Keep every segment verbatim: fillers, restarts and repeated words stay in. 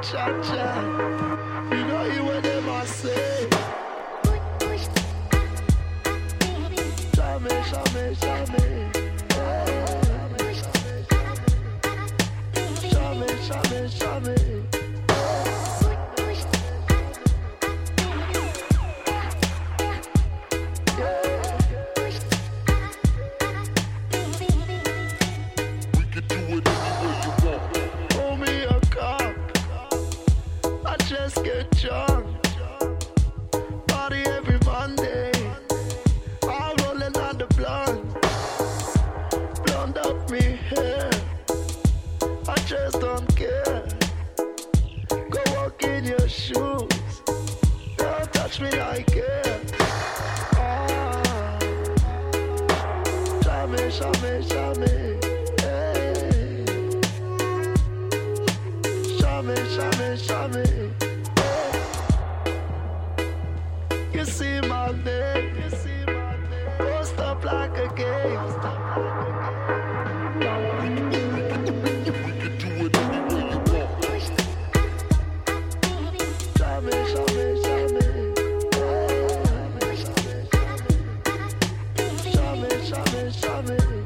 Cha cha, you know you what them a say. Shame, shame, shame. Shame, shame, shame. Just get drunk, party every Monday. I'm rolling on the blunt, blonde up me hair. I just don't care. Go walk in your shoes, don't touch me like it. Ah, shame, shame, shame. Hey, shame, shame, shame. You see my name, you see my name. Post up like a game. We can do it any way you want. Shame, shame, shame. Shame, shame, shame.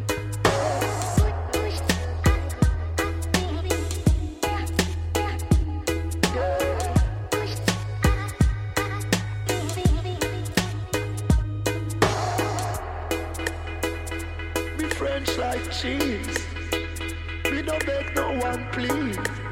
French like cheese. We don't beg no one, please.